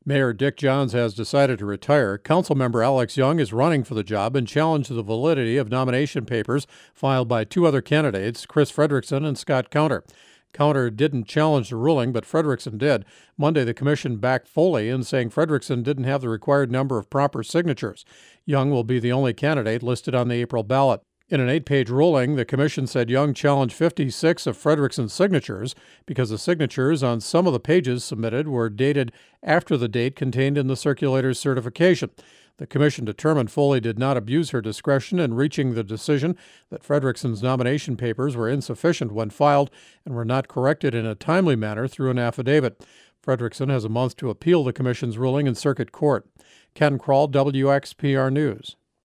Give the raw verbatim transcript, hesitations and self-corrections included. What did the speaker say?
Mayor Dick Johns has decided to retire. Councilmember Alex Young is running for the job and challenged the validity of nomination papers filed by two other candidates, Chris Frederickson and Scott Counter. Counter didn't challenge the ruling, but Frederickson did. Monday, the commission backed Foley in saying Frederickson didn't have the required number of proper signatures. Young will be the only candidate listed on the April ballot. In an eight-page ruling, the commission said Young challenged fifty-six of Frederickson's signatures because the signatures on some of the pages submitted were dated after the date contained in the circulator's certification. The commission determined Foley did not abuse her discretion in reaching the decision that Frederickson's nomination papers were insufficient when filed and were not corrected in a timely manner through an affidavit. Frederickson has a month to appeal the commission's ruling in circuit court. Ken Kroll, W X P R News.